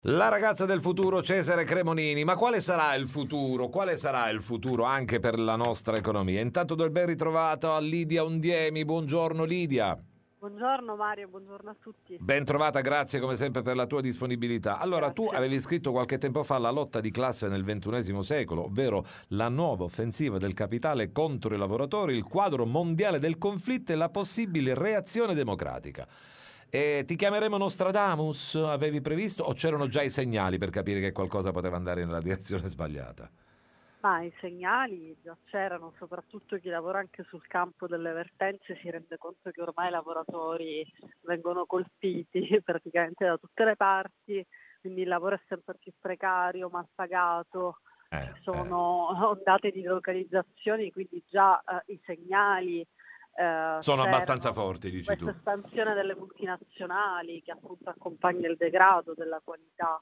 La ragazza del futuro, Cesare Cremonini. Ma quale sarà il futuro? Quale sarà il futuro anche per la nostra economia? Intanto do il ben ritrovato a Lidia Undiemi. Buongiorno Lidia. Buongiorno Mario, buongiorno a tutti. Ben trovata, grazie come sempre per la tua disponibilità. Allora, tu Grazie. avevi scritto qualche tempo fa La lotta di classe nel XXI secolo, ovvero la nuova offensiva del capitale contro i lavoratori, il quadro mondiale del conflitto e la possibile reazione democratica. E ti chiameremo Nostradamus? Avevi previsto o c'erano già i segnali per capire che qualcosa poteva andare nella direzione sbagliata? Ma i segnali già c'erano, soprattutto chi lavora anche sul campo delle vertenze si rende conto che ormai i lavoratori vengono colpiti praticamente da tutte le parti, quindi il lavoro è sempre più precario, mal pagato, ci sono ondate di delocalizzazioni, quindi già i segnali Sono abbastanza c'erano. forti, dici Questa tu. espansione delle multinazionali che appunto accompagna il degrado della qualità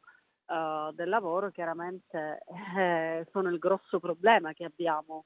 del lavoro chiaramente sono il grosso problema che abbiamo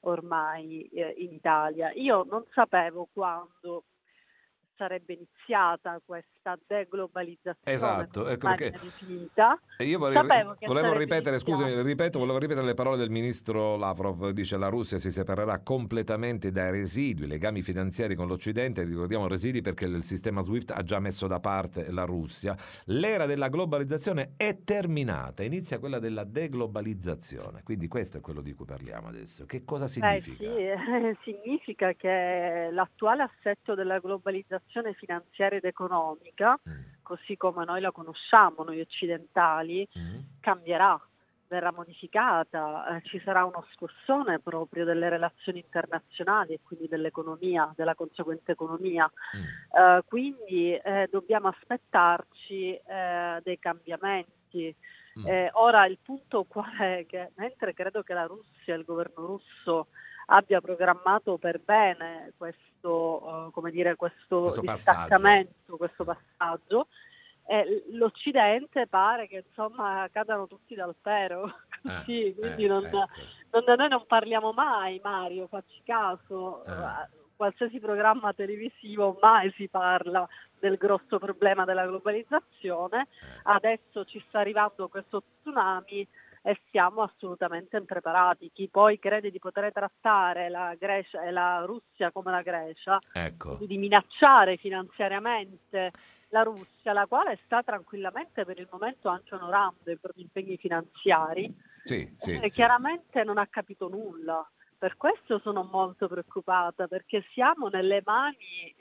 ormai in Italia. Io non sapevo quando sarebbe iniziata questa deglobalizzazione, Esatto, come ecco ormai perché viene definita. io Sapevo che volevo sarebbe ripetere, iniziata. scusami, ripeto, volevo ripetere le parole del ministro Lavrov, dice la Russia si separerà completamente dai residui, legami finanziari con l'Occidente, ricordiamo residui perché il sistema SWIFT ha già messo da parte la Russia, l'era della globalizzazione è terminata, inizia quella della deglobalizzazione, quindi questo è quello di cui parliamo adesso. Che cosa Beh sì, significa? significa che l'attuale assetto della globalizzazione finanziaria ed economica, Mm. così come noi la conosciamo, noi occidentali, Mm. cambierà, verrà modificata, ci sarà uno scossone proprio delle relazioni internazionali e quindi dell'economia, della conseguente economia. Mm. Quindi dobbiamo aspettarci dei cambiamenti. Mm. Ora il punto qual è? Che mentre credo che la Russia, il governo russo abbia programmato per bene questo, come dire, questo Questo passaggio. distaccamento, questo passaggio, l'Occidente pare che insomma cadano tutti dal pero, così, quindi Ecco. noi non parliamo mai, Mario, facci caso, Eh. qualsiasi programma televisivo mai si parla del grosso problema della globalizzazione, adesso ci sta arrivando questo tsunami e siamo assolutamente impreparati. Chi poi crede di poter trattare la Grecia e la Russia come la Grecia, Ecco. quindi di minacciare finanziariamente la Russia, la quale sta tranquillamente per il momento anche onorando i propri impegni finanziari, Sì, sì, sì. chiaramente non ha capito nulla. Per questo sono molto preoccupata, perché siamo nelle mani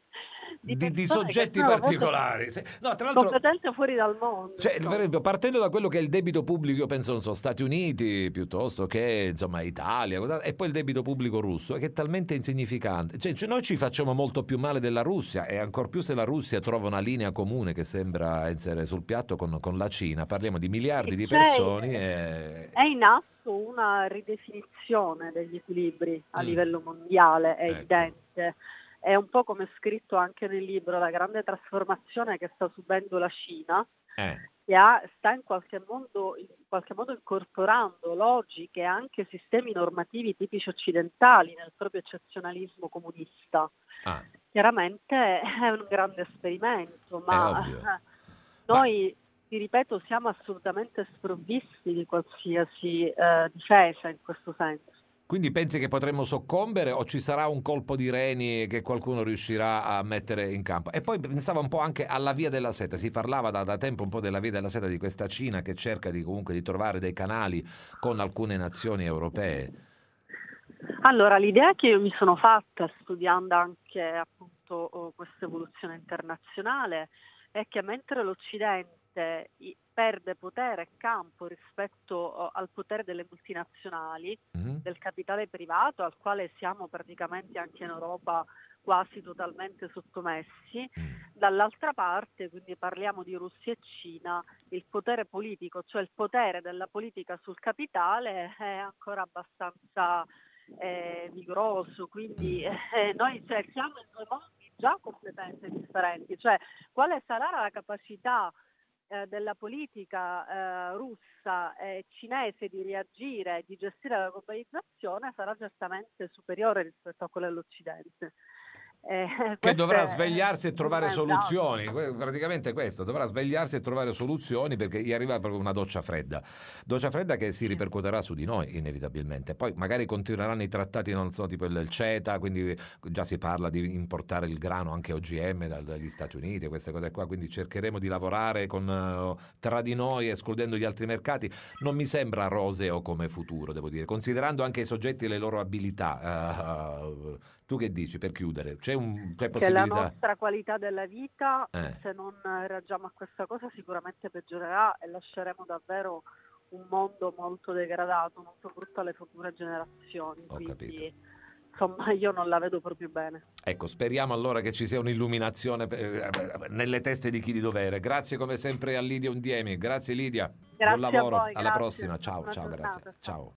di Di persone che soggetti sono particolari. No, tra l'altro, completamente fuori dal mondo, cioè, per insomma. esempio, partendo da quello che è il debito pubblico, io penso, non so, Stati Uniti piuttosto che insomma Italia, e poi il debito pubblico russo, che è talmente insignificante. Cioè, noi ci facciamo molto più male della Russia, e ancor più se la Russia trova una linea comune che sembra essere sul piatto con la Cina. Parliamo di miliardi Sì, di persone è e... in atto una ridefinizione degli equilibri a Mm, livello mondiale, è ecco. evidente. È un po' come scritto anche nel libro, la grande trasformazione che sta subendo la Cina, Eh, che sta in qualche modo incorporando logiche e anche sistemi normativi tipici occidentali nel proprio eccezionalismo comunista. ah, Chiaramente è un grande esperimento, è ma ovvio. Ma noi, ti ripeto, siamo assolutamente sprovvisti di qualsiasi difesa in questo senso. quindi pensi che potremmo soccombere o ci sarà un colpo di reni che qualcuno riuscirà a mettere in campo? E poi pensavo un po' anche alla via della seta, si parlava da tempo un po' della via della seta di questa Cina che cerca comunque di trovare dei canali con alcune nazioni europee. Allora, l'idea che io mi sono fatta studiando anche appunto questa evoluzione internazionale è che mentre l'Occidente perde potere e campo rispetto al potere delle multinazionali, Mhm. del capitale privato, al quale siamo praticamente anche in Europa quasi totalmente sottomessi, Mm. dall'altra parte, quindi parliamo di Russia e Cina, il potere politico, cioè il potere della politica sul capitale è ancora abbastanza vigoroso, quindi Mm. noi siamo in due mondi già completamente differenti, cioè quale sarà la capacità della politica russa e cinese di reagire e di gestire la globalizzazione sarà certamente superiore rispetto a quella dell'Occidente. Che Questo dovrà è, svegliarsi e trovare è un dato. soluzioni, praticamente questo, dovrà svegliarsi e trovare soluzioni perché gli arriva proprio una doccia fredda che si Sì. ripercuoterà su di noi inevitabilmente. Poi magari continueranno i trattati, non so, tipo il CETA, quindi già si parla di importare il grano anche OGM dagli Stati Uniti, queste cose qua, quindi cercheremo di lavorare tra di noi escludendo gli altri mercati. Non mi sembra roseo come futuro, devo dire, considerando anche i soggetti e le loro abilità. Tu che dici per chiudere? C'è Che la possibilità? nostra qualità della vita, Eh, se non reagiamo a questa cosa, sicuramente peggiorerà e lasceremo davvero un mondo molto degradato, molto brutto alle future generazioni. ho capito. Quindi, insomma, io non la vedo proprio bene. Ecco, speriamo allora che ci sia un'illuminazione nelle teste di chi di dovere. Grazie come sempre a Lidia Undiemi. Grazie Lidia. Buon Grazie a lavoro. voi, Alla grazie, prossima. Ciao, buona ciao, grazie. giornata. Ciao. Ciao.